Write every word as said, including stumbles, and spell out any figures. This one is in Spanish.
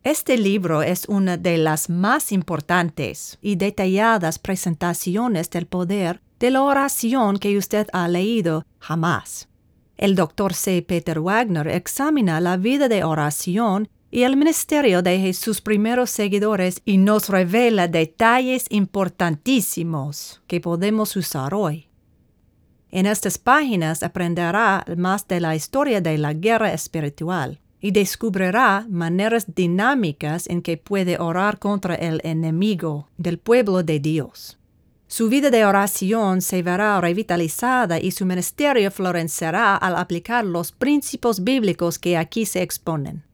Este libro es una de las más importantes y detalladas presentaciones del poder de la oración que usted ha leído jamás. El doctor C. Peter Wagner examina la vida de oración y el ministerio de sus primeros seguidores y nos revela detalles importantísimos que podemos usar hoy. En estas páginas aprenderá más de la historia de la guerra espiritual y descubrirá maneras dinámicas en que puede orar contra el enemigo del pueblo de Dios. Su vida de oración se verá revitalizada y su ministerio florecerá al aplicar los principios bíblicos que aquí se exponen.